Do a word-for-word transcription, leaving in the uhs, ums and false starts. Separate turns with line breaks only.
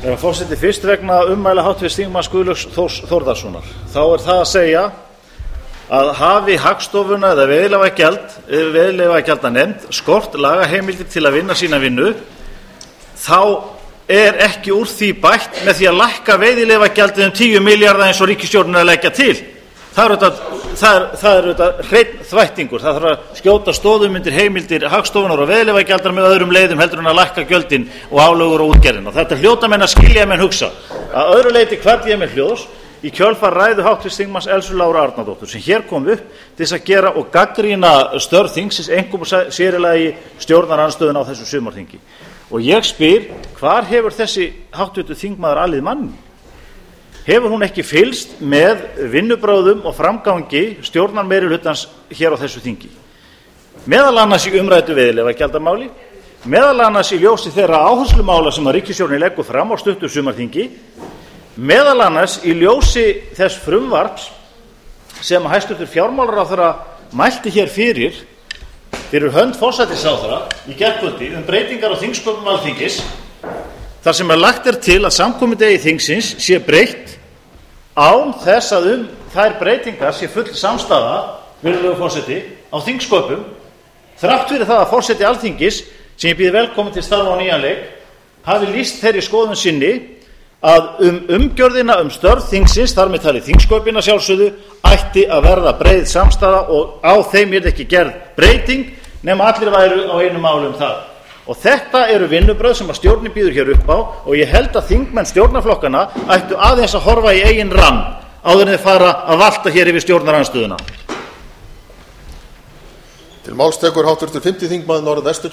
Herra forseti, fyrst vegna ummæla háttvirts þingmanns Guðlaugs Þórs Þórðarsonar. Þá er það að segja að hafi Hagstofuna eða veiðileyfagjaldanefnd skort lagaheimildir til að vinna sína vinnu, þá er ekki úr því bætt með því að lækka veiðileyfagjaldið um tíu milljarða eins og ríkisstjórnin er að leggja til. Það er auðvitað, það er, það er auðvitað hreinn þvættingur. Það þarf að skjóta stoðum undir heimildir Hagstofunar og veiðileyfagjaldar með öðrum leiðum heldur en að lækka gjöldin og álögur og útgerðina. Þetta hljóta menn að skilja menn hugsa. Að öðru leyti hvernig ég með hljóðs í kjölfar ræðu háttvirts þingmanns Elsu Láru Arnardóttur sem hér kom upp til þess að gera og gagnrýna störf þingsins, einkum og sér í lagi stjórnarandstöðuna á þessu sumarþingi. Og ég spyr, hvar hefur þessi háttvirtur þingmaður alið manni? Hefur hún ekki fylgst með vinnubrögðum og framgangi stjórnarmeirihlutans hér á þessu þingi? Meðal annars í umræddu veiðileyfagjaldamáli, meðal annars í ljósi þeirra áherslumála sem að ríkisstjórnin leggur fram á stuttu sumarþingi, meðal annars í ljósi þess frumvarps sem að hæstvirtur fjármálaráðherra mælti hér fyrir fyrir hönd forsætisráðherra í gærkvöldi um breytingar á þingsköpum Alþingis, þar sem er lagt er til að samkomudegi þingsins sé breytt án þess að um þær breytingar sé full samstaða, virðulegur forseti, á þingsköpum, þrátt fyrir það að forseti Alþingis, sem ég býð velkomin til starfa á nýjan leik, hafi lýst þeirri skoðun sinni að um umgjörðina um störf þingsins, þar með talið þingsköpin að sjálfsögðu, ætti að verða breið samstaða og á þeim yrði ekki gerð breyting nema allir væru á einu máli um það. Og þetta eru vinnubrögð sem að stjórnin býður hér upp á og ég held að þingmenn stjórnarflokkana ættu aðeins að horfa í eigin rann áður en þeir fara að valta hér yfir stjórnarandstöðuna.
Til máls tekur háttvirtur fimmti þingmaður Norðvestur